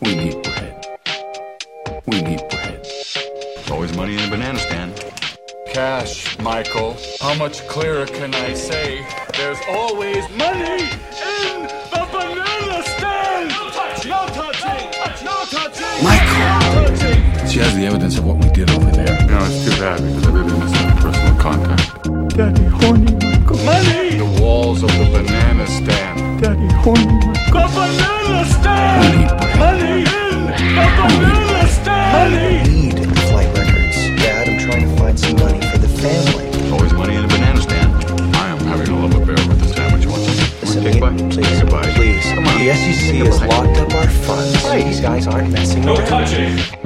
We need bread. We need bread. There's always money in a banana stand. Cash, Michael. How much clearer can I say? There's always money in the banana stand! No touching! No touching! No touching! Michael! No touching! She has the evidence of what we did over there. You know, it's too bad because I really miss that personal contact. Daddy, horny Michael. Money! The walls of the banana stand. Daddy, horny Michael. The banana stand! We need bread. Money in the banana stand! Money! Need Flight Records. Dad, I'm trying to find some money for the family. There's always money in a banana stand. I am having a love affair with the sandwich once. Listen, Take a bite? please, Take a bite. please. Come on. The SEC Take a has bite. locked up our funds. These guys aren't messing No around. touching!